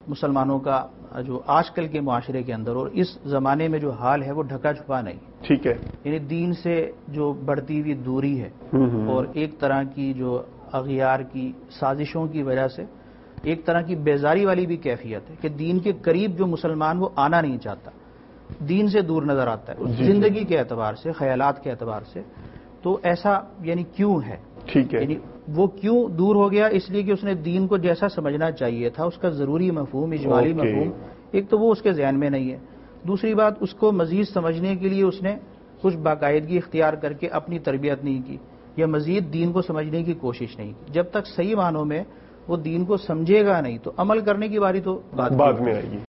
मुसलमानों का जो आजकल के मुआशरे के अंदर और इस जमाने में जो हाल है वो ढका छुपा नहीं। ठीक है। यानी दीन से जो बढ़ती हुई दूरी है और एक तरह की जो अगियार की साजिशों की वजह से एक तरह की बेजारी वाली भी कैफियत है कि दीन के करीब जो मुसलमान वो आना नहीं चाहता, दीन से दूर नजर आता है जिंदगी के एतबार से, ख्यालात के एतबार से। तो ऐसा यानी क्यों है? ठीक है। यानी वो क्यों दूर हो गया? इसलिए कि उसने दीन को जैसा समझना चाहिए था, उसका जरूरी मफहूम, इजमाली मफहूम, एक तो वो उसके जहन में नहीं है। दूसरी बात, उसको मजीद समझने के लिए उसने कुछ बाकायदगी इख्तियार करके अपनी तरबियत नहीं की या मजीद दीन को समझने की कोशिश नहीं की। जब तक सही मानों में वो दीन को समझेगा नहीं तो अमल करने की बारी तो बाद में आएगी।